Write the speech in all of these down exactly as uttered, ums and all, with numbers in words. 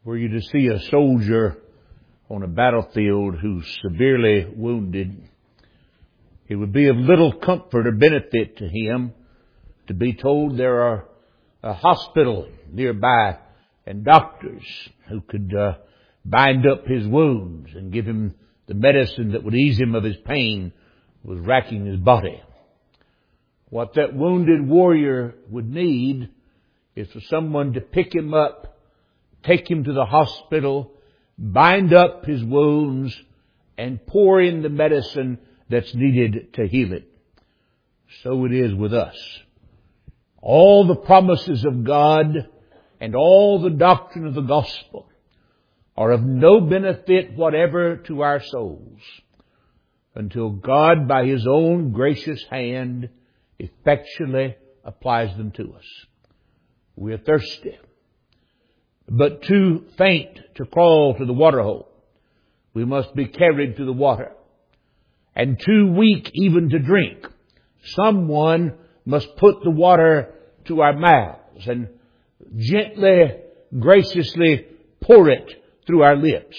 Were you to see a soldier on a battlefield who's severely wounded, it would be of little comfort or benefit to him to be told there are a hospital nearby and doctors who could uh, bind up his wounds and give him the medicine that would ease him of his pain was racking his body. What that wounded warrior would need is for someone to pick him up, take him to the hospital, bind up his wounds, and pour in the medicine that's needed to heal it. So it is with us. All the promises of God and all the doctrine of the gospel are of no benefit whatever to our souls until God, by His own gracious hand, effectually applies them to us. We are thirsty, but too faint to crawl to the water hole. We must be carried to the water. And too weak even to drink. Someone must put the water to our mouths and gently, graciously pour it through our lips.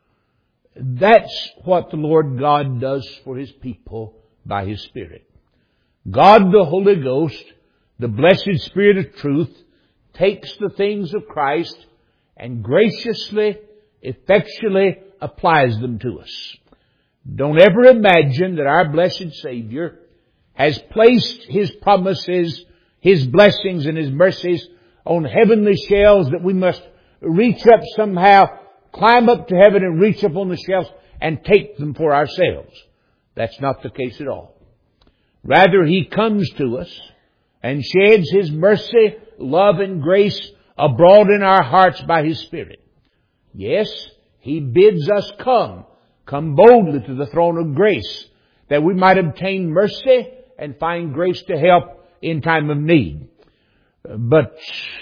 That's what the Lord God does for His people by His Spirit. God the Holy Ghost, the blessed Spirit of truth, takes the things of Christ and graciously, effectually applies them to us. Don't ever imagine that our blessed Savior has placed His promises, His blessings and His mercies on heavenly shelves that we must reach up somehow, climb up to heaven and reach up on the shelves and take them for ourselves. That's not the case at all. Rather, He comes to us and sheds His mercy, love and grace abroad in our hearts by His Spirit. Yes, He bids us come. Come boldly to the throne of grace, that we might obtain mercy and find grace to help in time of need. But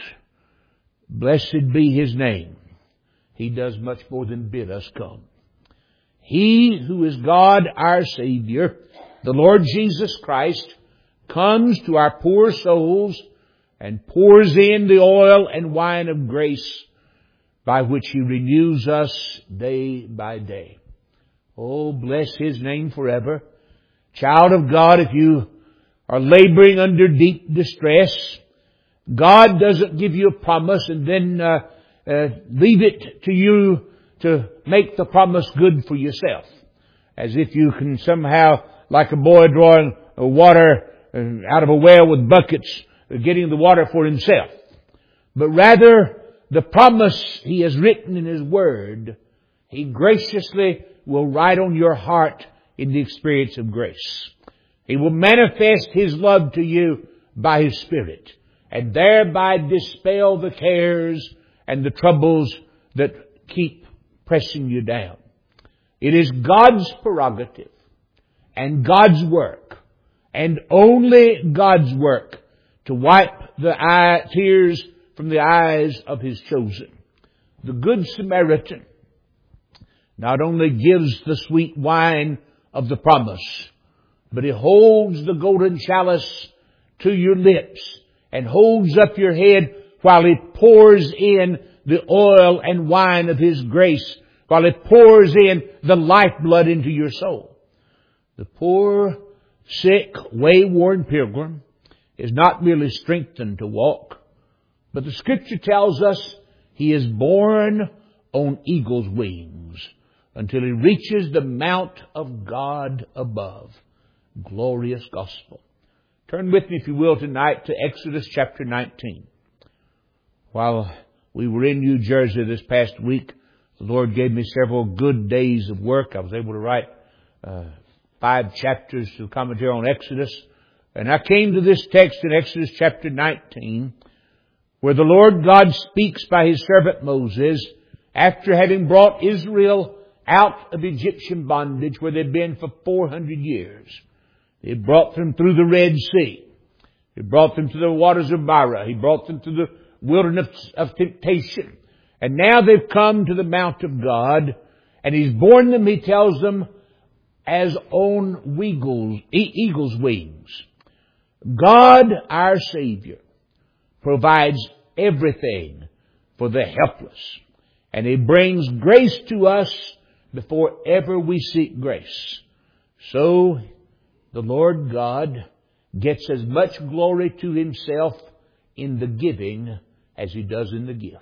blessed be His name. He does much more than bid us come. He who is God our Savior, the Lord Jesus Christ, comes to our poor souls and pours in the oil and wine of grace by which He renews us day by day. Oh, bless His name forever. Child of God, if you are laboring under deep distress, God doesn't give you a promise and then uh, uh, leave it to you to make the promise good for yourself. As if you can somehow, like a boy drawing water out of a well with buckets, getting the water for himself. But rather, the promise He has written in His Word, He graciously will write on your heart in the experience of grace. He will manifest His love to you by His Spirit and thereby dispel the cares and the troubles that keep pressing you down. It is God's prerogative and God's work and only God's work to wipe the eye, tears from the eyes of His chosen. The Good Samaritan not only gives the sweet wine of the promise, but He holds the golden chalice to your lips and holds up your head while He pours in the oil and wine of His grace, while He pours in the lifeblood into your soul. The poor, sick, way-worn pilgrim is not merely strengthened to walk, but the Scripture tells us he is borne on eagle's wings until he reaches the mount of God above. Glorious gospel. Turn with me, if you will, tonight to Exodus chapter nineteen. While we were in New Jersey this past week, the Lord gave me several good days of work. I was able to write uh, five chapters to the commentary on Exodus. And I came to this text in Exodus chapter nineteen, where the Lord God speaks by His servant Moses after having brought Israel out of Egyptian bondage where they'd been for four hundred years. He brought them through the Red Sea. He brought them to the waters of Marah. He brought them to the wilderness of temptation. And now they've come to the Mount of God, and He's borne them, He tells them, as on eagles, eagle's wings. God, our Savior, provides everything for the helpless. And He brings grace to us before ever we seek grace. So, the Lord God gets as much glory to Himself in the giving as He does in the gift.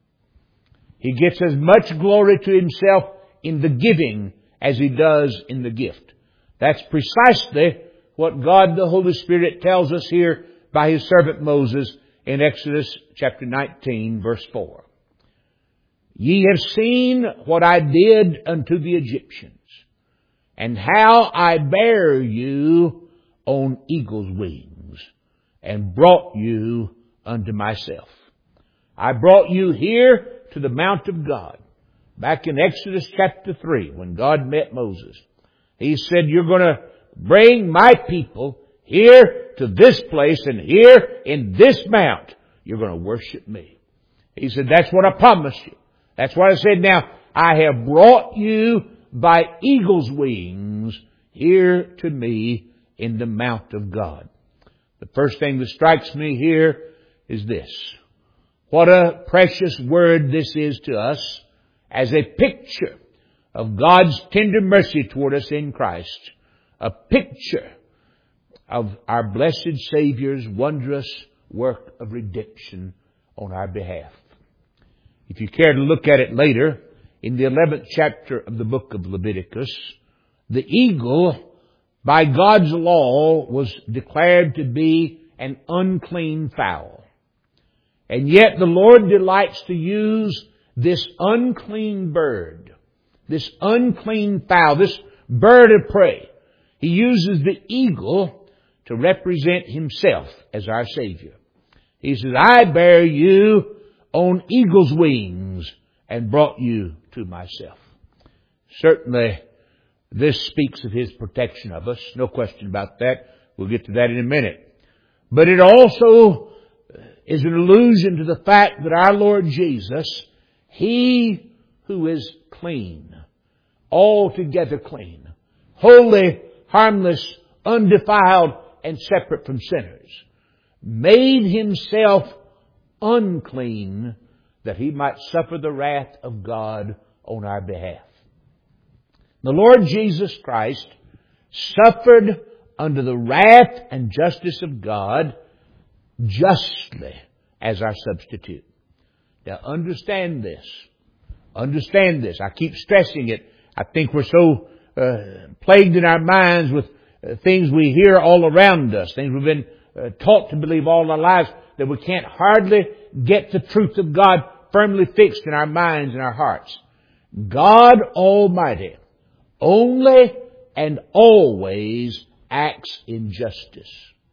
He gets as much glory to Himself in the giving as He does in the gift. That's precisely what God the Holy Spirit tells us here by His servant Moses in Exodus chapter nineteen, verse four. Ye have seen what I did unto the Egyptians, and how I bare you on eagle's wings, and brought you unto myself. I brought you here to the mount of God. Back in Exodus chapter three, when God met Moses, He said, you're going to bring my people here to this place, and here in this mount, you're going to worship me. He said, that's what I promised you. That's what I said. Now, I have brought you by eagle's wings here to me in the mount of God. The first thing that strikes me here is this. What a precious word this is to us as a picture of God's tender mercy toward us in Christ. A picture of our blessed Savior's wondrous work of redemption on our behalf. If you care to look at it later, in the eleventh chapter of the book of Leviticus, the eagle, by God's law, was declared to be an unclean fowl. And yet the Lord delights to use this unclean bird, this unclean fowl, this bird of prey. He uses the eagle to represent Himself as our Savior. He says, I bear you on eagle's wings and brought you to myself. Certainly, this speaks of His protection of us. No question about that. We'll get to that in a minute. But it also is an allusion to the fact that our Lord Jesus, He who is clean, altogether clean, holy, harmless, undefiled, and separate from sinners, made Himself unclean that He might suffer the wrath of God on our behalf. The Lord Jesus Christ suffered under the wrath and justice of God justly as our substitute. Now understand this. Understand this. I keep stressing it. I think we're so uh, plagued in our minds with uh, things we hear all around us, things we've been uh, taught to believe all our lives, that we can't hardly get the truth of God firmly fixed in our minds and our hearts. God Almighty only and always acts in justice.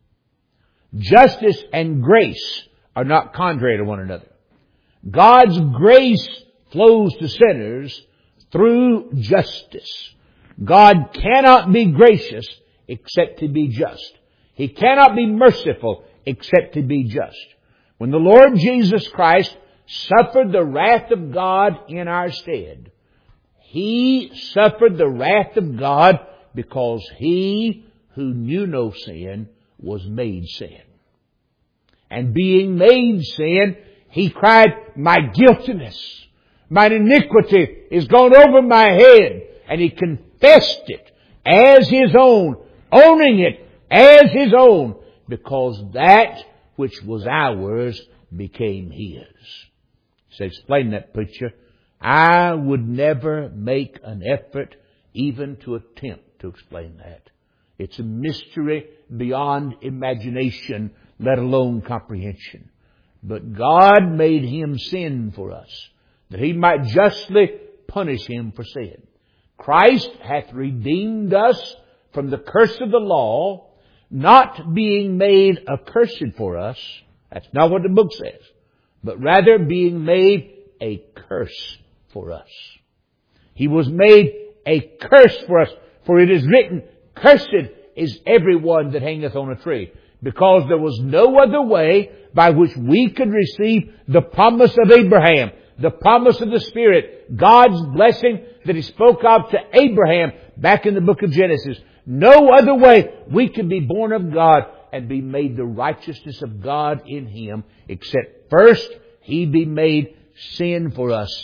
Justice and grace are not contrary to one another. God's grace flows to sinners through justice. God cannot be gracious except to be just. He cannot be merciful except to be just. When the Lord Jesus Christ suffered the wrath of God in our stead, He suffered the wrath of God because He who knew no sin was made sin. And being made sin, He cried, my guiltiness, my iniquity is gone over my head. And He confessed it as His own, owning it as His own, because that which was ours became His. So explain that, preacher. I would never make an effort even to attempt to explain that. It's a mystery beyond imagination, let alone comprehension. But God made Him sin for us, that He might justly punish Him for sin. Christ hath redeemed us from the curse of the law, not being made accursed for us. That's not what the book says. But rather being made a curse for us. He was made a curse for us. For it is written, cursed is everyone that hangeth on a tree. Because there was no other way by which we could receive the promise of Abraham, the promise of the Spirit, God's blessing that He spoke of to Abraham back in the book of Genesis. No other way we could be born of God and be made the righteousness of God in Him, except first He be made sin for us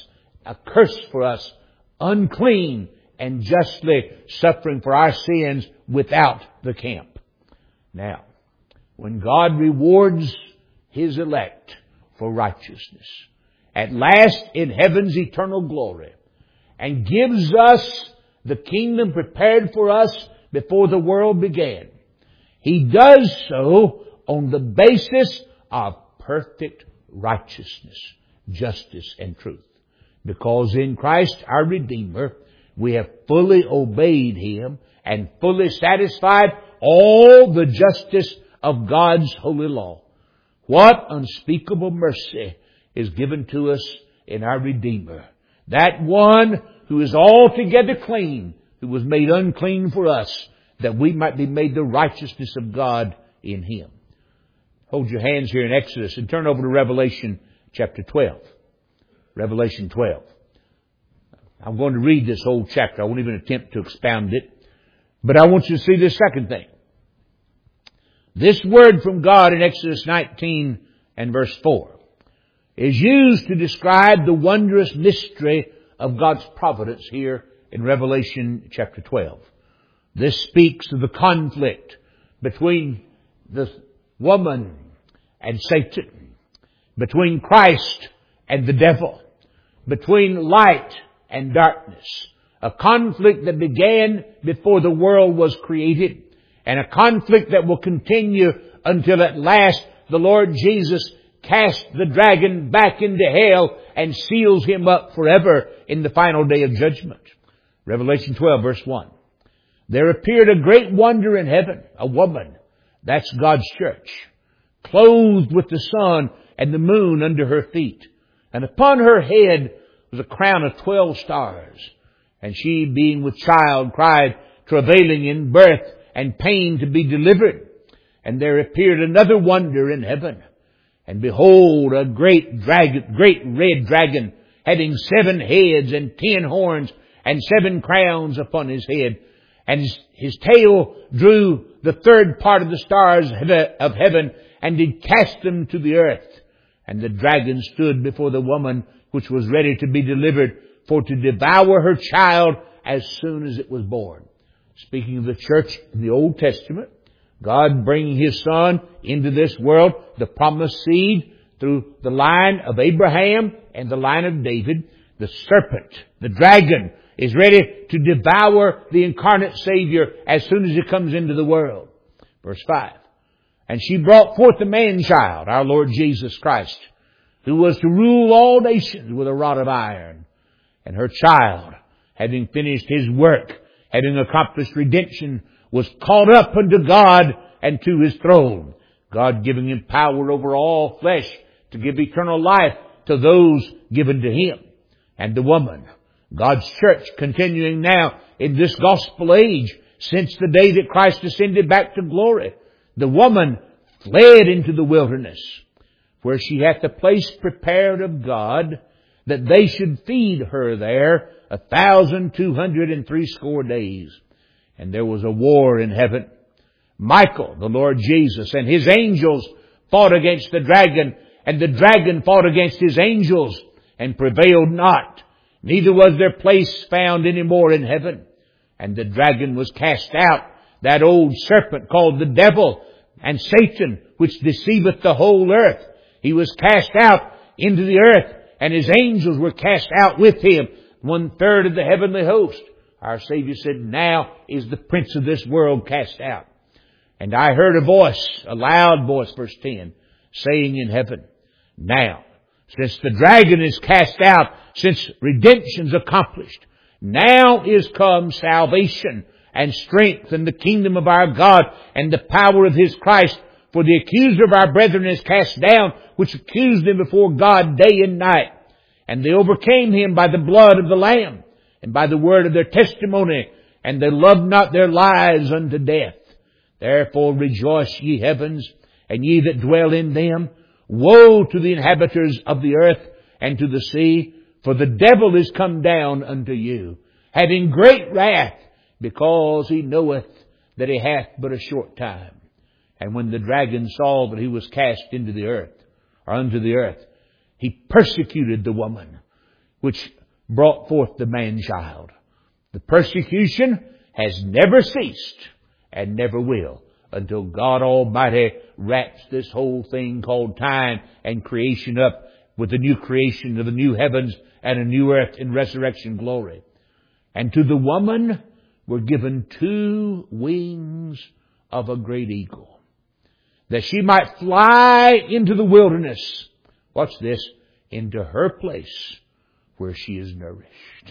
a curse for us, unclean and justly suffering for our sins without the camp. Now, when God rewards His elect for righteousness, at last in heaven's eternal glory, and gives us the kingdom prepared for us before the world began, He does so on the basis of perfect righteousness, justice, and truth. Because in Christ our Redeemer, we have fully obeyed Him and fully satisfied all the justice of God's holy law. What unspeakable mercy is given to us in our Redeemer. That one who is altogether clean, who was made unclean for us, that we might be made the righteousness of God in Him. Hold your hands here in Exodus and turn over to Revelation chapter twelve. Revelation twelve. I'm going to read this whole chapter. I won't even attempt to expound it. But I want you to see this second thing. This word from God in Exodus nineteen and verse four is used to describe the wondrous mystery of God's providence here in Revelation chapter twelve. This speaks of the conflict between the woman and Satan, between Christ and the devil, between light and darkness. A conflict that began before the world was created, and a conflict that will continue until at last the Lord Jesus casts the dragon back into hell and seals him up forever in the final day of judgment. Revelation twelve verse one. There appeared a great wonder in heaven, a woman, that's God's church, clothed with the sun and the moon under her feet. And upon her head was a crown of twelve stars. And she, being with child, cried, travailing in birth and pain to be delivered. And there appeared another wonder in heaven. And behold, a great dragon, great red dragon, having seven heads and ten horns and seven crowns upon his head. And his, his tail drew the third part of the stars of heaven and did cast them to the earth. And the dragon stood before the woman which was ready to be delivered for to devour her child as soon as it was born. Speaking of the church in the Old Testament, God bringing His Son into this world, the promised seed through the line of Abraham and the line of David. The serpent, the dragon, is ready to devour the incarnate Savior as soon as He comes into the world. Verse five. And she brought forth a man-child, our Lord Jesus Christ, who was to rule all nations with a rod of iron. And her child, having finished His work, having accomplished redemption, was caught up unto God and to His throne, God giving Him power over all flesh to give eternal life to those given to Him. And the woman, God's church, continuing now in this gospel age, since the day that Christ ascended back to glory, the woman fled into the wilderness, where she hath a place prepared of God, that they should feed her there a thousand two hundred and threescore days. And there was a war in heaven. Michael, the Lord Jesus, and his angels fought against the dragon, and the dragon fought against his angels, and prevailed not. Neither was there place found any more in heaven. And the dragon was cast out, that old serpent called the devil and Satan, which deceiveth the whole earth. He was cast out into the earth, and his angels were cast out with him, one third of the heavenly host. Our Savior said, now is the prince of this world cast out. And I heard a voice, a loud voice, verse ten, saying in heaven, now, since the dragon is cast out, since redemption's accomplished, now is come salvation and strength and the kingdom of our God and the power of His Christ. For the accuser of our brethren is cast down, which accused them before God day and night. And they overcame him by the blood of the Lamb and by the word of their testimony, and they loved not their lives unto death. Therefore rejoice, ye heavens, and ye that dwell in them. Woe to the inhabitants of the earth and to the sea, for the devil is come down unto you, having great wrath, because he knoweth that he hath but a short time. And when the dragon saw that he was cast into the earth, or unto the earth, he persecuted the woman, which brought forth the man-child. The persecution has never ceased and never will until God Almighty wraps this whole thing called time and creation up with the new creation of the new heavens and a new earth in resurrection glory. And to the woman were given two wings of a great eagle, that she might fly into the wilderness. Watch this. Into her place where she is nourished.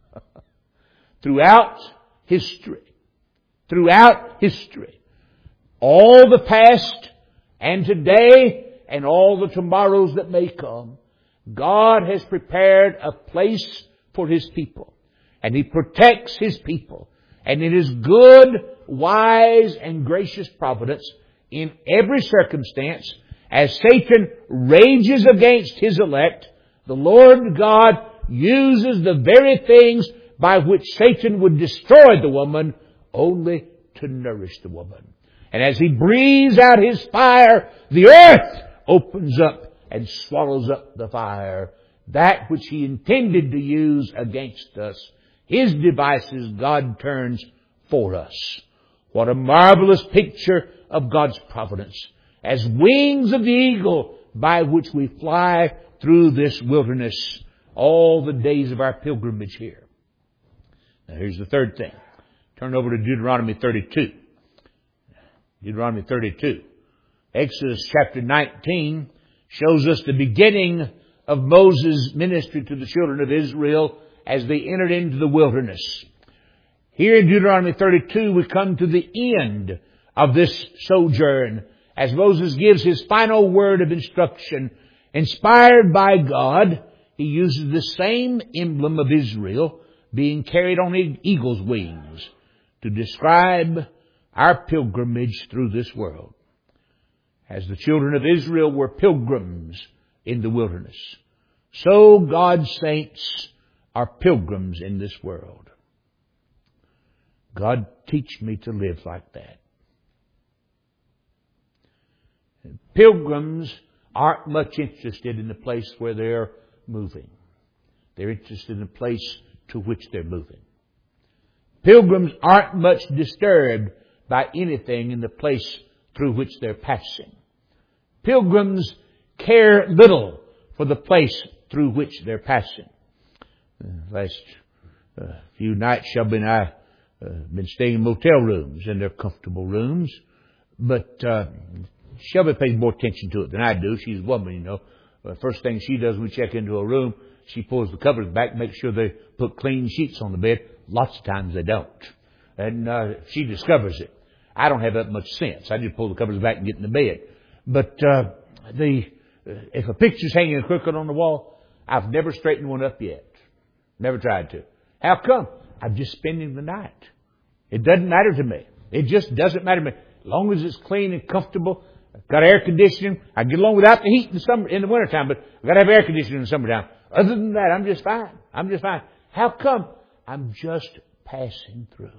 Throughout history, throughout history, all the past and today and all the tomorrows that may come, God has prepared a place for His people. And He protects His people. And in His good, wise, and gracious providence, in every circumstance, as Satan rages against His elect, the Lord God uses the very things by which Satan would destroy the woman only to nourish the woman. And as He breathes out His fire, the earth opens up and swallows up the fire. That which He intended to use against us, His devices God turns for us. What a marvelous picture of God's providence. As wings of the eagle by which we fly through this wilderness all the days of our pilgrimage here. Now here's the third thing. Turn over to Deuteronomy thirty-two. Deuteronomy thirty-two. Exodus chapter nineteen shows us the beginning of Moses' ministry to the children of Israel as they entered into the wilderness. Here in Deuteronomy thirty-two we come to the end of this sojourn as Moses gives his final word of instruction. Inspired by God, he uses the same emblem of Israel being carried on eagle's wings to describe our pilgrimage through this world. As the children of Israel were pilgrims in the wilderness, so God's saints are pilgrims in this world. God, teach me to live like that. Pilgrims aren't much interested in the place where they're moving. They're interested in the place to which they're moving. Pilgrims aren't much disturbed by anything in the place through which they're passing. Pilgrims care little for the place through which they're passing. Uh, last uh, few nights, Shelby and I uh, been staying in motel rooms, and they're comfortable rooms, but uh, Shelby pays more attention to it than I do. She's a woman, you know. The first thing she does when we check into a room, she pulls the covers back, makes sure they put clean sheets on the bed. Lots of times they don't. And uh, she discovers it. I don't have that much sense. I just pull the covers back and get in the bed. But uh, the uh, if a picture's hanging crooked on the wall, I've never straightened one up yet. Never tried to. How come? I'm just spending the night. It doesn't matter to me. It just doesn't matter to me. As long as it's clean and comfortable, I've got air conditioning. I get along without the heat in the summer, in the wintertime, but I've got to have air conditioning in the summertime. Other than that, I'm just fine. I'm just fine. How come? I'm just passing through.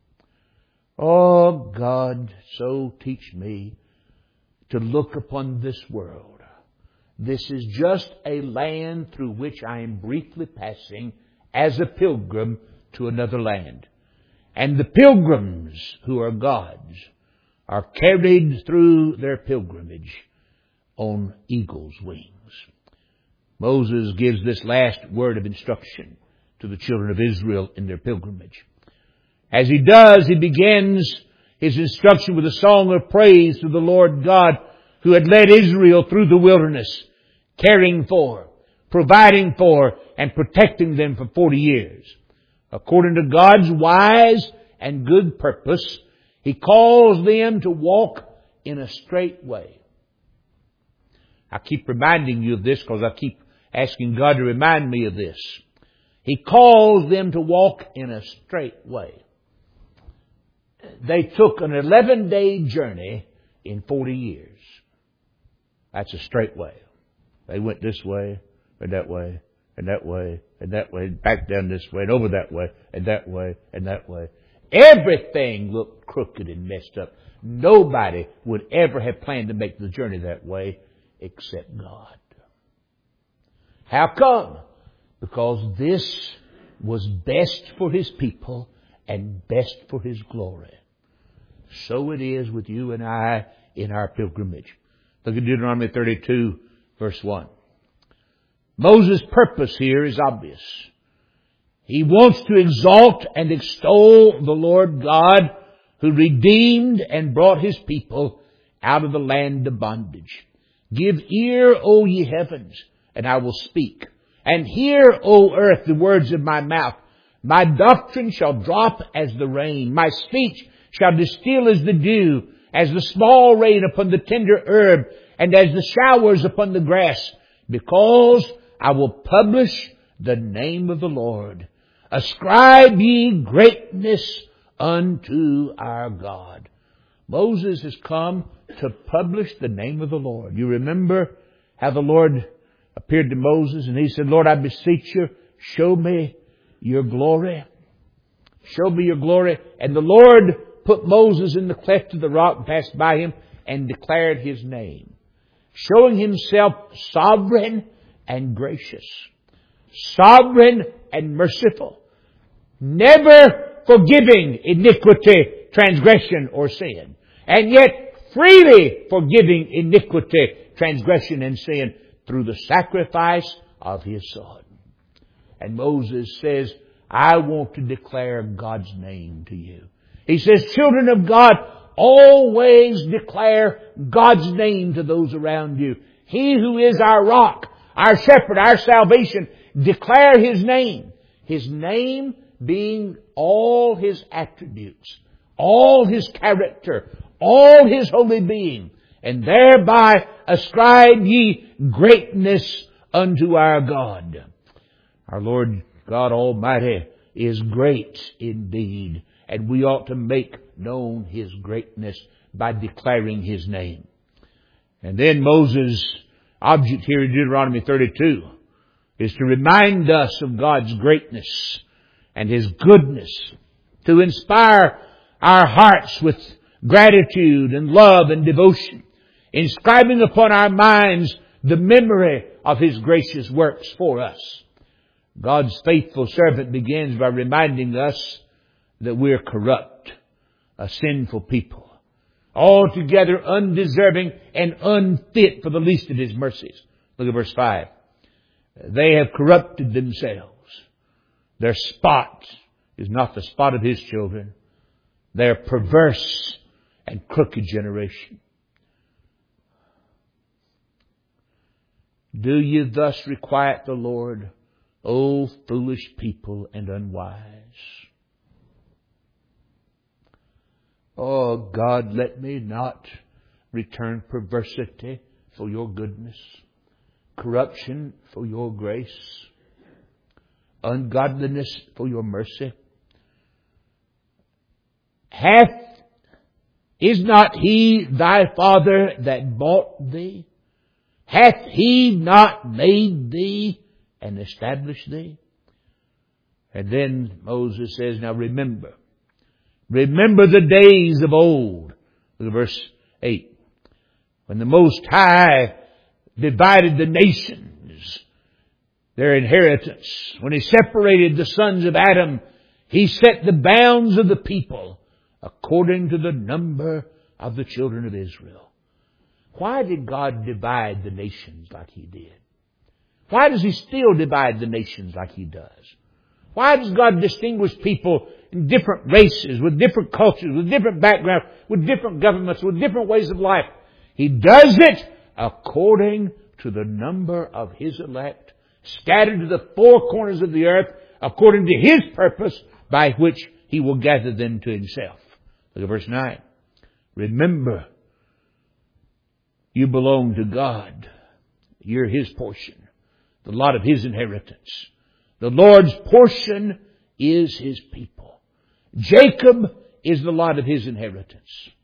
Oh, God, so teach me to look upon this world. This is just a land through which I am briefly passing as a pilgrim to another land. And the pilgrims who are God's are carried through their pilgrimage on eagle's wings. Moses gives this last word of instruction to the children of Israel in their pilgrimage. As he does, he begins his instruction with a song of praise to the Lord God who had led Israel through the wilderness, caring for, providing for, and protecting them for forty years. According to God's wise and good purpose, He calls them to walk in a straight way. I keep reminding you of this because I keep asking God to remind me of this. He calls them to walk in a straight way. They took an eleven-day journey in forty years. That's a straight way. They went this way, and that way, and that way, and that way, back down this way, and over that way, and that way, and that way. Everything looked crooked and messed up. Nobody would ever have planned to make the journey that way except God. How come? because this was best for His people and best for His glory. So it is with you and I in our pilgrimage. Look at Deuteronomy thirty-two, verse one. Moses' purpose here is obvious. He wants to exalt and extol the Lord God who redeemed and brought His people out of the land of bondage. Give ear, O ye heavens, and I will speak. And hear, O earth, the words of my mouth. My doctrine shall drop as the rain. My speech shall distill as the dew, as the small rain upon the tender herb, and as the showers upon the grass. Because I will publish the name of the Lord. Ascribe ye greatness unto our God. Moses has come to publish the name of the Lord. You remember how the Lord appeared to Moses and He said, Lord, I beseech you, show me your glory. Show me your glory. And the Lord put Moses in the cleft of the rock and passed by him and declared His name, showing Himself sovereign and gracious, sovereign and merciful, never forgiving iniquity, transgression, or sin, and yet freely forgiving iniquity, transgression, and sin through the sacrifice of His Son. And Moses says, I want to declare God's name to you. He says, children of God, always declare God's name to those around you. He who is our rock, our shepherd, our salvation, declare His name. His name being all His attributes, all His character, all His holy being, and thereby ascribe ye greatness unto our God. Our Lord God Almighty is great indeed, and we ought to make known His greatness by declaring His name. And then Moses' object here in Deuteronomy thirty-two is to remind us of God's greatness and His goodness, to inspire our hearts with gratitude and love and devotion, inscribing upon our minds the memory of His gracious works for us. God's faithful servant begins by reminding us that we're corrupt, a sinful people, altogether undeserving and unfit for the least of His mercies. Look at verse five. They have corrupted themselves. Their spot is not the spot of His children. They're perverse and crooked generation. Do you thus requite the Lord, O foolish people and unwise? Oh God, let me not return perversity for your goodness, corruption for your grace, ungodliness for your mercy. Hath, is not He thy Father that bought thee? Hath He not made thee and established thee? And then Moses says, now remember, remember the days of old. Look at verse eight. When the Most High divided the nations, their inheritance. When He separated the sons of Adam, He set the bounds of the people according to the number of the children of Israel. Why did God divide the nations like He did? Why does He still divide the nations like He does? Why does God distinguish people in different races, with different cultures, with different backgrounds, with different governments, with different ways of life? He does it according to the number of His elect, scattered to the four corners of the earth, according to His purpose, by which He will gather them to Himself. Look at verse nine. Remember, you belong to God. You're His portion, the lot of His inheritance. The Lord's portion is His people. Jacob is the lot of His inheritance.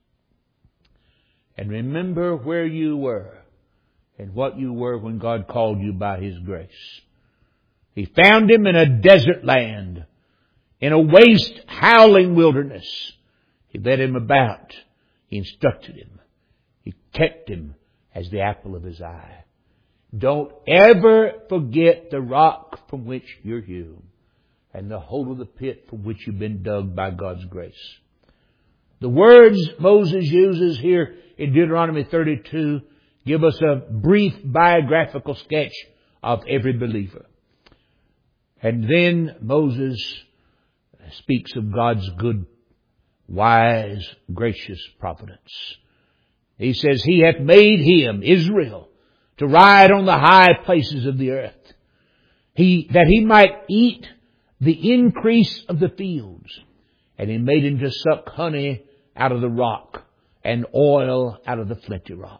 And remember where you were and what you were when God called you by His grace. He found him in a desert land, in a waste, howling wilderness. He led him about. He instructed him. He kept him as the apple of His eye. Don't ever forget the rock from which you're hewn and the hole of the pit from which you've been dug by God's grace. The words Moses uses here in Deuteronomy thirty-two give us a brief biographical sketch of every believer. And then Moses speaks of God's good, wise, gracious providence. He says, He hath made him, Israel, to ride on the high places of the earth, he that he might eat the increase of the fields. And He made him to suck honey out of the rock and oil out of the flinty rock.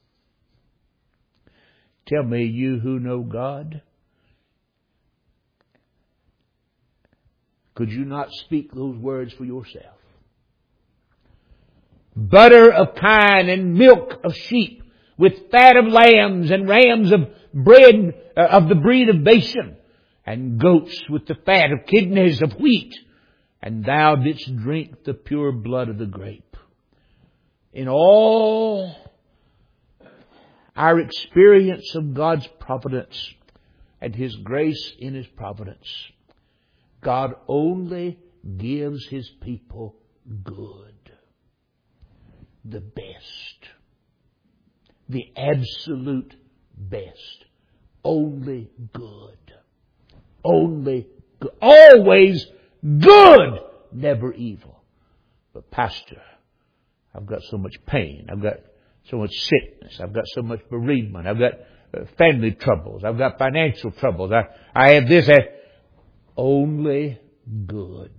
Tell me, you who know God, could you not speak those words for yourself? Butter of kine and milk of sheep, with fat of lambs and rams of bread uh, of the breed of Bashan, and goats with the fat of kidneys of wheat, and thou didst drink the pure blood of the grape. In all our experience of God's providence and His grace in His providence, God only gives His people good. The best. The absolute best. Only good. Only good. Always good. Never evil. But Pastor, I've got so much pain. I've got so much sickness. I've got so much bereavement. I've got uh, family troubles. I've got financial troubles. I, I have this. I, only good.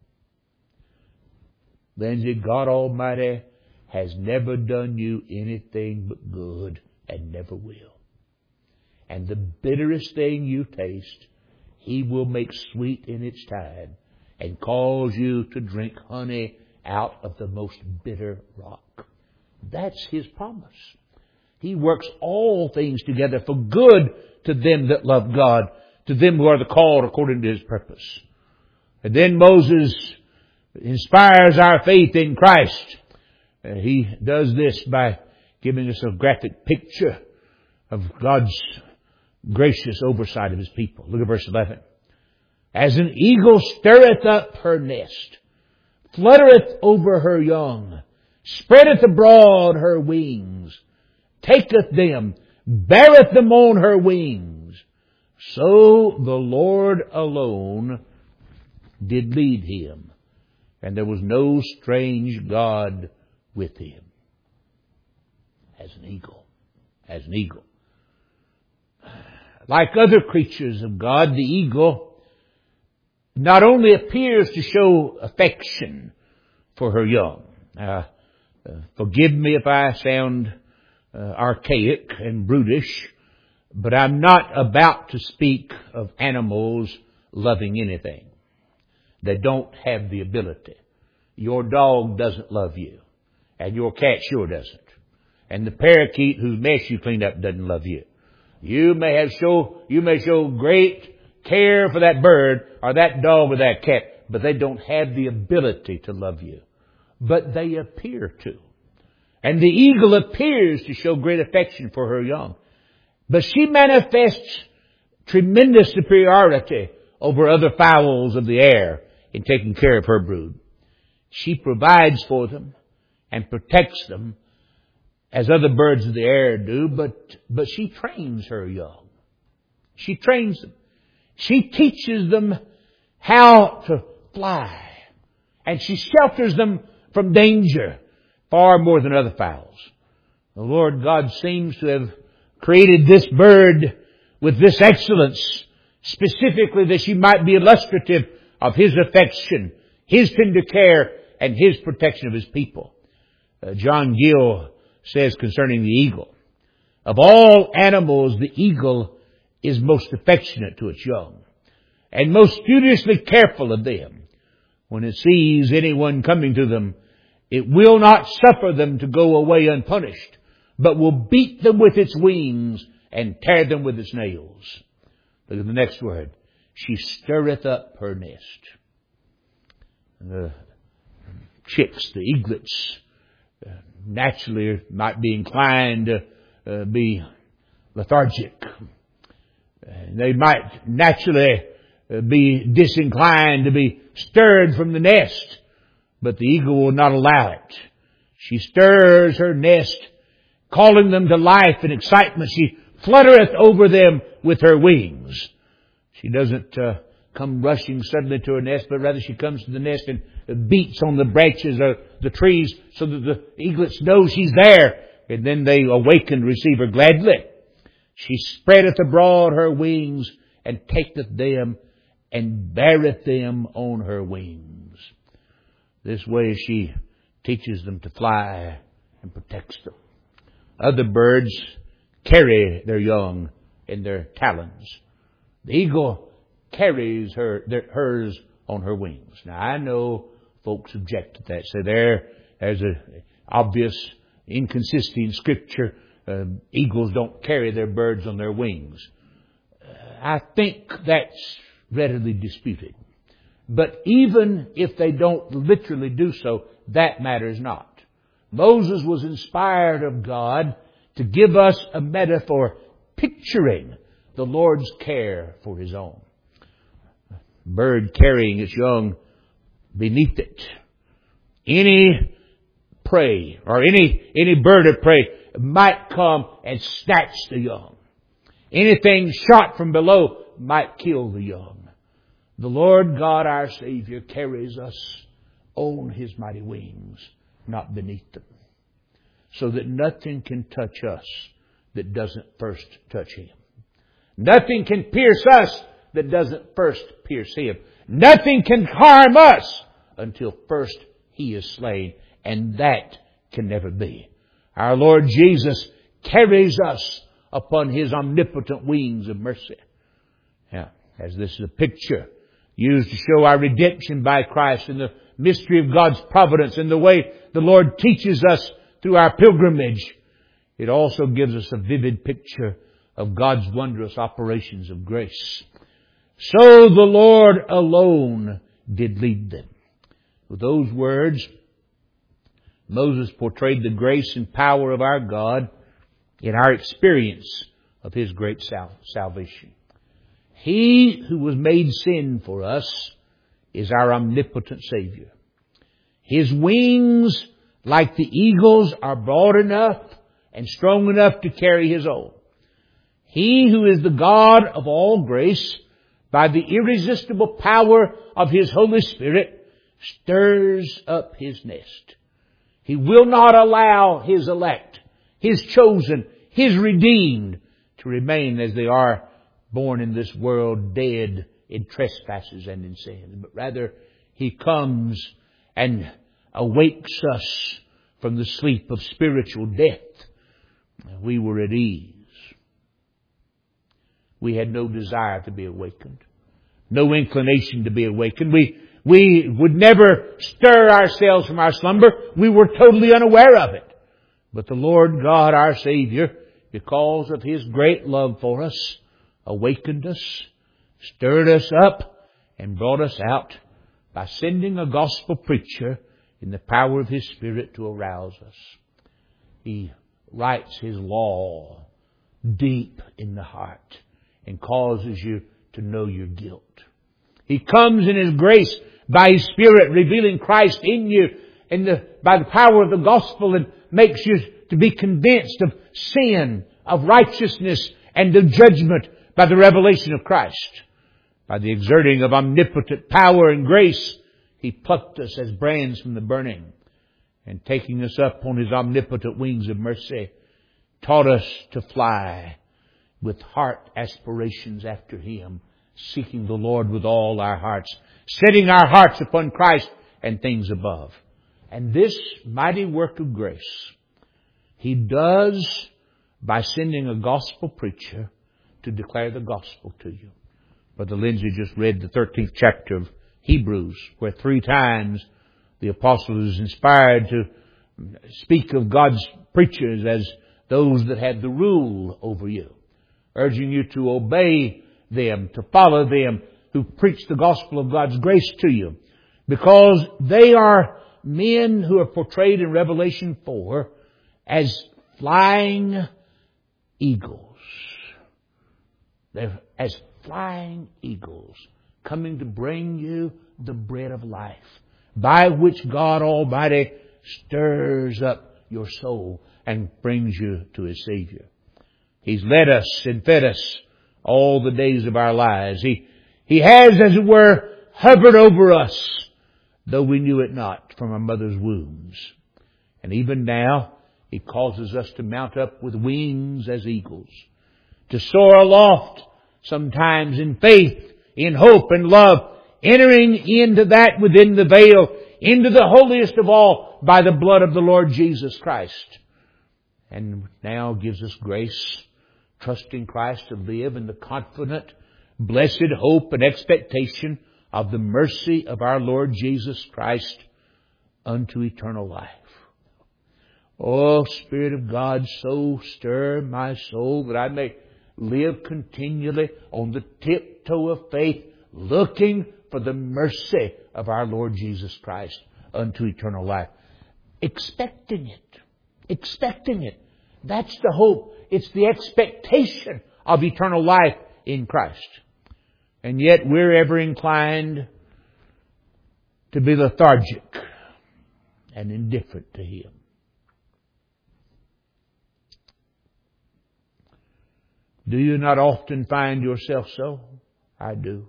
Lindsay, God Almighty has never done you anything but good and never will. And the bitterest thing you taste, He will make sweet in its time and cause you to drink honey out of the most bitter rock. That's His promise. He works all things together for good to them that love God, to them who are the called according to His purpose. And then Moses inspires our faith in Christ. Uh, he does this by giving us a graphic picture of God's gracious oversight of His people. Look at verse eleven. As an eagle stirreth up her nest, fluttereth over her young, spreadeth abroad her wings, taketh them, beareth them on her wings, so the Lord alone did lead him, and there was no strange God with him. As an eagle. As an eagle. Like other creatures of God, the eagle not only appears to show affection for her young. Uh, uh, forgive me if I sound uh, archaic and brutish, but I'm not about to speak of animals loving anything. They don't have the ability. Your dog doesn't love you, and your cat sure doesn't. And the parakeet whose mess you cleaned up doesn't love you. You may have show, you may show great care for that bird or that dog or that cat, but they don't have the ability to love you. But they appear to. And the eagle appears to show great affection for her young. But she manifests tremendous superiority over other fowls of the air in taking care of her brood. She provides for them and protects them as other birds of the air do, but, but she trains her young. She trains them. She teaches them how to fly. And she shelters them from danger far more than other fowls. The Lord God seems to have created this bird with this excellence, specifically that she might be illustrative of His affection, His tender care, and His protection of His people. Uh, John Gill says concerning the eagle, of all animals, the eagle is most affectionate to its young and most studiously careful of them. When it sees anyone coming to them, it will not suffer them to go away unpunished, but will beat them with its wings and tear them with its nails. Look at the next word. She stirreth up her nest. And the chicks, the eaglets, uh, naturally might be inclined to uh, be lethargic. They might naturally be disinclined to be stirred from the nest, but the eagle will not allow it. She stirs her nest, calling them to life and excitement. She fluttereth over them with her wings. She doesn't uh, come rushing suddenly to her nest, but rather she comes to the nest and beats on the branches of the trees so that the eaglets know she's there. And then they awaken to receive her gladly. She spreadeth abroad her wings and taketh them and beareth them on her wings. This way she teaches them to fly and protects them. Other birds carry their young in their talons. The eagle carries her their, hers on her wings. Now I know folks object to that. Say there, there's an obvious inconsistency in Scripture. Uh, eagles don't carry their birds on their wings. Uh, I think that's readily disputed. But even if they don't literally do so, that matters not. Moses was inspired of God to give us a metaphor picturing the Lord's care for His own. Bird carrying its young beneath it. Any prey or any, any bird of prey might come and snatch the young. Anything shot from below might kill the young. The Lord God our Savior carries us on His mighty wings, not beneath them, so that nothing can touch us that doesn't first touch Him. Nothing can pierce us that doesn't first pierce Him. Nothing can harm us until first He is slain, and that can never be. Our Lord Jesus carries us upon His omnipotent wings of mercy. Now, as this is a picture used to show our redemption by Christ and the mystery of God's providence and the way the Lord teaches us through our pilgrimage, it also gives us a vivid picture of God's wondrous operations of grace. So the Lord alone did lead them. With those words, Moses portrayed the grace and power of our God in our experience of His great sal- salvation. He who was made sin for us is our omnipotent Savior. His wings, like the eagle's, are broad enough and strong enough to carry His own. He who is the God of all grace, by the irresistible power of His Holy Spirit, stirs up His nest. He will not allow His elect, His chosen, His redeemed to remain as they are born in this world, dead in trespasses and in sin. But rather, He comes and awakes us from the sleep of spiritual death. We were at ease. We had no desire to be awakened, no inclination to be awakened. We We would never stir ourselves from our slumber. We were totally unaware of it. But the Lord God, our Savior, because of His great love for us, awakened us, stirred us up, and brought us out by sending a gospel preacher in the power of His Spirit to arouse us. He writes His law deep in the heart and causes you to know your guilt. He comes in His grace by His Spirit, revealing Christ in you in the, by the power of the gospel, and makes you to be convinced of sin, of righteousness, and of judgment by the revelation of Christ. By the exerting of omnipotent power and grace, He plucked us as brands from the burning, and taking us up on His omnipotent wings of mercy, taught us to fly with heart aspirations after Him, seeking the Lord with all our hearts, setting our hearts upon Christ and things above. And this mighty work of grace He does by sending a gospel preacher to declare the gospel to you. Brother Lindsay just read the thirteenth chapter of Hebrews, where three times the apostle is inspired to speak of God's preachers as those that had the rule over you, urging you to obey them, to follow them who preach the gospel of God's grace to you, because they are men who are portrayed in Revelation four as flying eagles. They're as flying eagles, coming to bring you the bread of life, by which God Almighty stirs up your soul and brings you to His Savior. He's led us and fed us all the days of our lives. He, He has, as it were, hovered over us, though we knew it not, from our mother's wombs. And even now, He causes us to mount up with wings as eagles, to soar aloft, sometimes in faith, in hope and love, entering into that within the veil, into the holiest of all, by the blood of the Lord Jesus Christ. And now gives us grace, trusting Christ, to live in the confident, blessed hope and expectation of the mercy of our Lord Jesus Christ unto eternal life. O Spirit of God, so stir my soul that I may live continually on the tiptoe of faith, looking for the mercy of our Lord Jesus Christ unto eternal life. Expecting it. Expecting it. That's the hope. It's the expectation of eternal life in Christ. And yet we're ever inclined to be lethargic and indifferent to Him. Do you not often find yourself so? I do.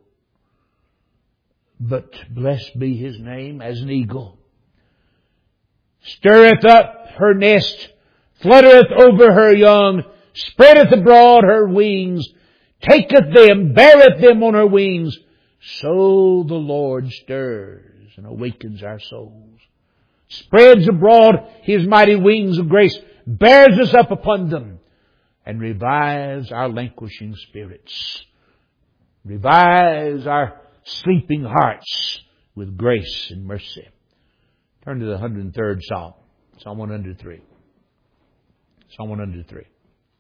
But blessed be His name, as an eagle stirreth up her nest, fluttereth over her young, spreadeth abroad her wings, taketh them, beareth them on her wings. So the Lord stirs and awakens our souls, spreads abroad His mighty wings of grace, bears us up upon them, and revives our languishing spirits, revives our sleeping hearts with grace and mercy. Turn to the one hundred third Psalm, Psalm one hundred three. Psalm one hundred three.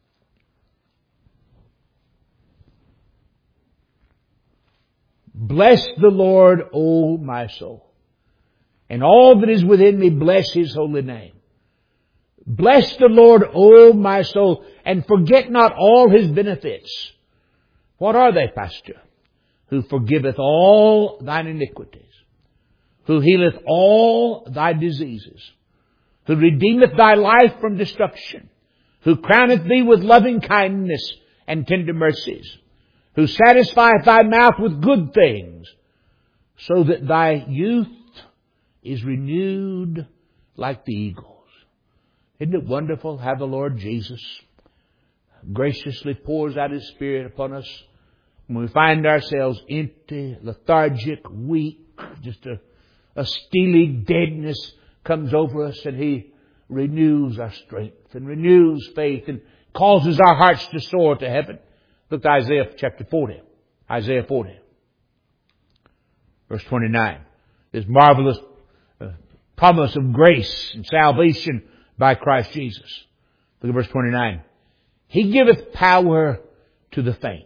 Bless the Lord, O my soul, and all that is within me, bless His holy name. Bless the Lord, O my soul, and forget not all His benefits. What are they, Pastor? Who forgiveth all thine iniquities, who healeth all thy diseases, who redeemeth thy life from destruction, who crowneth thee with loving kindness and tender mercies, who satisfieth thy mouth with good things, so that thy youth is renewed like the eagles. Isn't it wonderful how the Lord Jesus graciously pours out His Spirit upon us when we find ourselves empty, lethargic, weak, just a, a steely deadness comes over us, and He renews our strength and renews faith and causes our hearts to soar to heaven. Look at Isaiah chapter forty. Isaiah forty. Verse twenty-nine. This marvelous uh, promise of grace and salvation by Christ Jesus. Look at verse twenty-nine. He giveth power to the faint.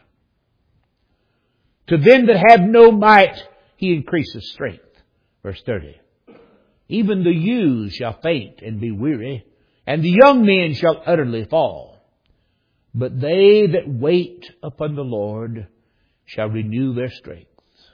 To them that have no might, He increaseth strength. Verse thirty. Even the youths shall faint and be weary, and the young men shall utterly fall. But they that wait upon the Lord shall renew their strength.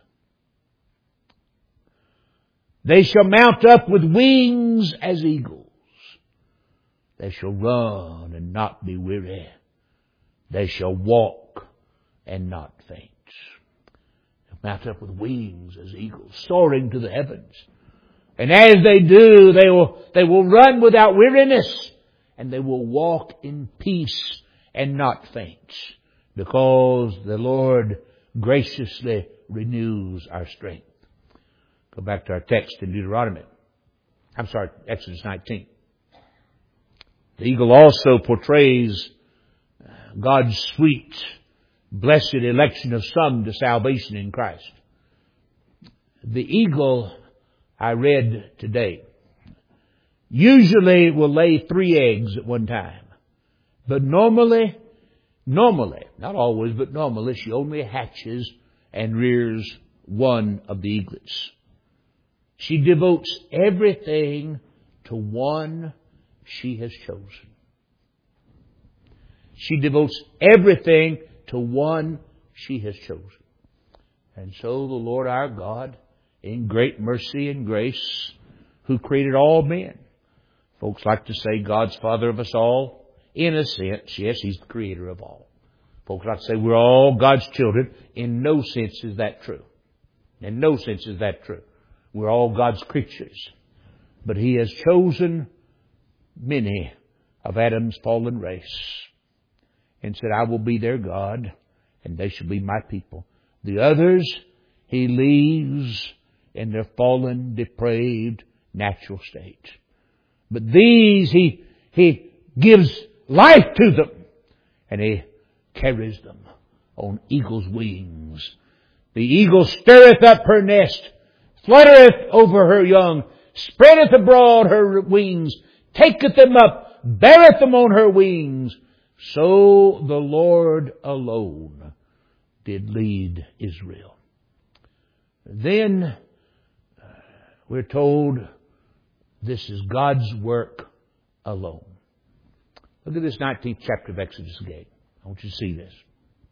They shall mount up with wings as eagles. They shall run and not be weary. They shall walk and not faint. They'll mount up with wings as eagles, soaring to the heavens. And as they do, they will, they will run without weariness, and they will walk in peace and not faint, because the Lord graciously renews our strength. Go back to our text in Deuteronomy. I'm sorry, Exodus nineteen. The eagle also portrays God's sweet, blessed election of some to salvation in Christ. The eagle, I read today, usually will lay three eggs at one time. But normally, normally, not always, but normally, she only hatches and rears one of the eaglets. She devotes everything to one she has chosen. She devotes everything to one she has chosen. And so the Lord our God, in great mercy and grace, who created all men. Folks like to say God's Father of us all. In a sense, yes, He's the Creator of all. Folks like to say we're all God's children. In no sense is that true. In no sense is that true. We're all God's creatures. But He has chosen many of Adam's fallen race and said, I will be their God and they shall be my people. The others He leaves in their fallen, depraved, natural state. But these He, He gives life to them and He carries them on eagle's wings. The eagle stirreth up her nest, fluttereth over her young, spreadeth abroad her wings, taketh them up, beareth them on her wings. So the Lord alone did lead Israel. Then we're told this is God's work alone. Look at this nineteenth chapter of Exodus again. I want you to see this.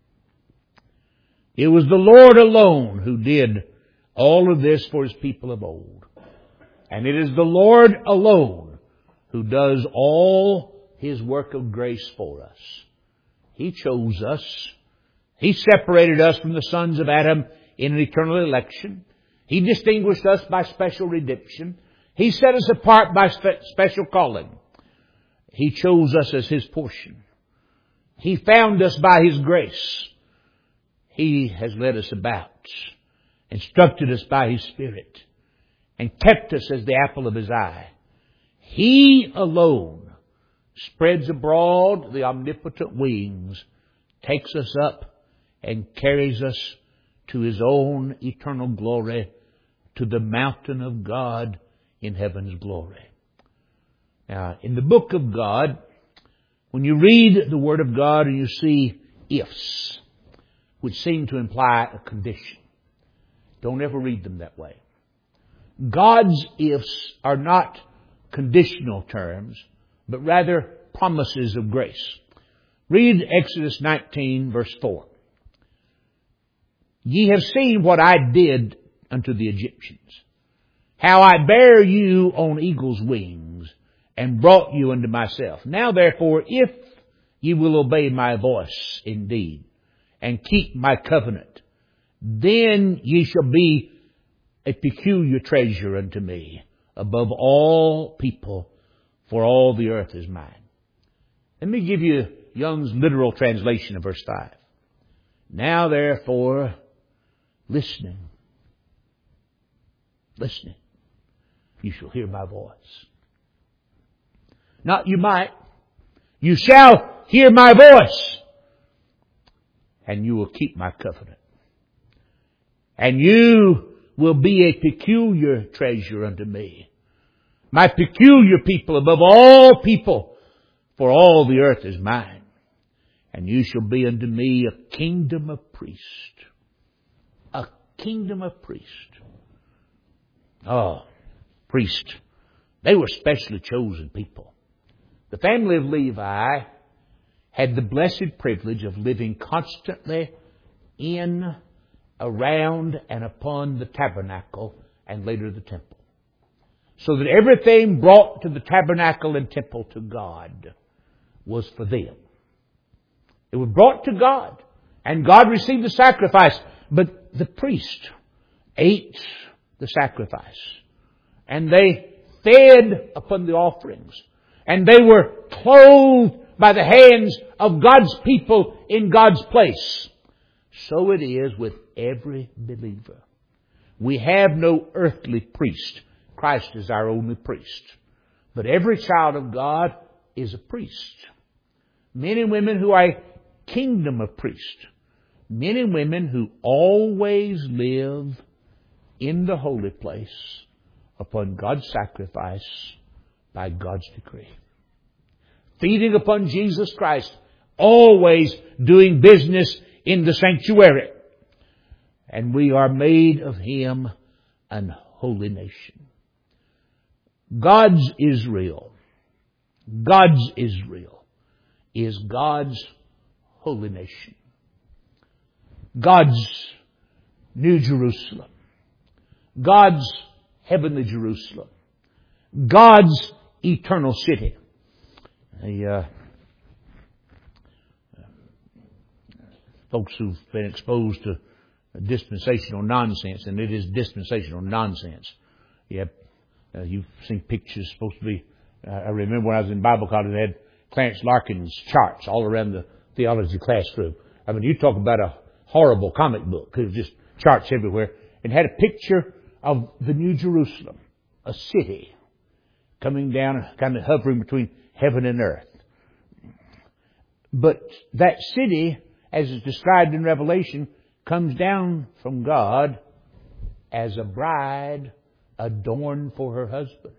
It was the Lord alone who did all of this for His people of old. And it is the Lord alone who does all His work of grace for us. He chose us. He separated us from the sons of Adam in an eternal election. He distinguished us by special redemption. He set us apart by spe- special calling. He chose us as His portion. He found us by His grace. He has led us about, instructed us by His Spirit, and kept us as the apple of His eye. He alone spreads abroad the omnipotent wings, takes us up, and carries us to His own eternal glory, to the mountain of God in heaven's glory. Now, in the book of God, when you read the Word of God and you see ifs, which seem to imply a condition, don't ever read them that way. God's ifs are not conditional terms, but rather promises of grace. Read Exodus nineteen, verse four. Ye have seen what I did unto the Egyptians, how I bare you on eagle's wings, and brought you unto myself. Now therefore, if ye will obey my voice indeed, and keep my covenant, then ye shall be a peculiar treasure unto me above all people, for all the earth is mine. Let me give you Young's literal translation of verse five. Now therefore, listening, listening, you shall hear my voice. Not you might, you shall hear my voice, and you will keep my covenant. And you will be a peculiar treasure unto me, my peculiar people above all people, for all the earth is mine. And you shall be unto me a kingdom of priests. A kingdom of priests. Oh, priests. They were specially chosen people. The family of Levi had the blessed privilege of living constantly in, around, and upon the tabernacle and later the temple. So that everything brought to the tabernacle and temple to God was for them. It was brought to God, and God received the sacrifice. But the priest ate the sacrifice, and they fed upon the offerings, and they were clothed by the hands of God's people in God's place. So it is with every believer. We have no earthly priest. Christ is our only priest. But every child of God is a priest. Men and women who are a kingdom of priests. Men and women who always live in the holy place upon God's sacrifice by God's decree. Feeding upon Jesus Christ, always doing business in the sanctuary. And we are made of Him an holy nation. God's Israel, God's Israel is God's holy nation. God's New Jerusalem. God's heavenly Jerusalem. God's eternal city. The, uh, folks who've been exposed to dispensational nonsense, and it is dispensational nonsense. Yep, uh, you've seen pictures supposed to be. Uh, I remember when I was in Bible college, they had Clarence Larkin's charts all around the theology classroom. I mean, you talk about a horrible comic book. It was just charts everywhere, and had a picture of the New Jerusalem, a city coming down, kind of hovering between heaven and earth. But that city, as is described in Revelation, comes down from God as a bride adorned for her husband.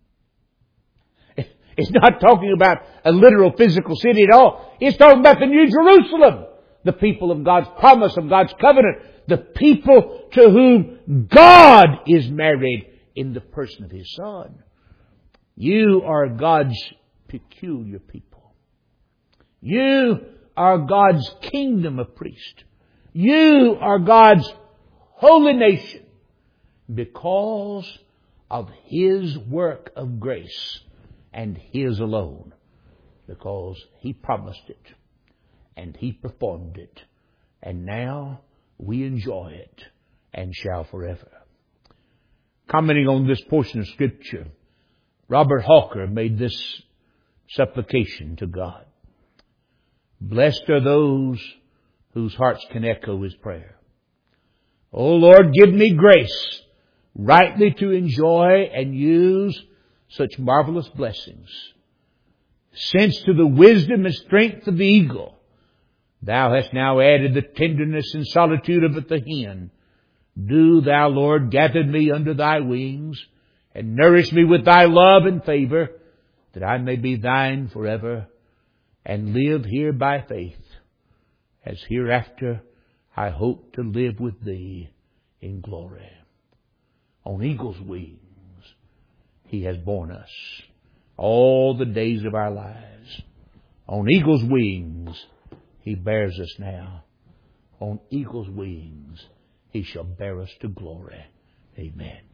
It's not talking about a literal physical city at all. It's talking about the New Jerusalem, the people of God's promise, of God's covenant, the people to whom God is married in the person of His Son. You are God's peculiar people. You are God's kingdom of priests. You are God's holy nation because of His work of grace and His alone. Because He promised it and He performed it. And now we enjoy it and shall forever. Commenting on this portion of Scripture, Robert Hawker made this supplication to God. Blessed are those whose hearts can echo His prayer. O Lord, give me grace rightly to enjoy and use such marvelous blessings. Since to the wisdom and strength of the eagle, Thou hast now added the tenderness and solitude of the hen. Do Thou, Lord, gather me under Thy wings and nourish me with Thy love and favor, that I may be Thine forever and live here by faith, as hereafter I hope to live with Thee in glory. On eagle's wings He has borne us all the days of our lives. On eagle's wings He bears us now. On eagle's wings He shall bear us to glory. Amen.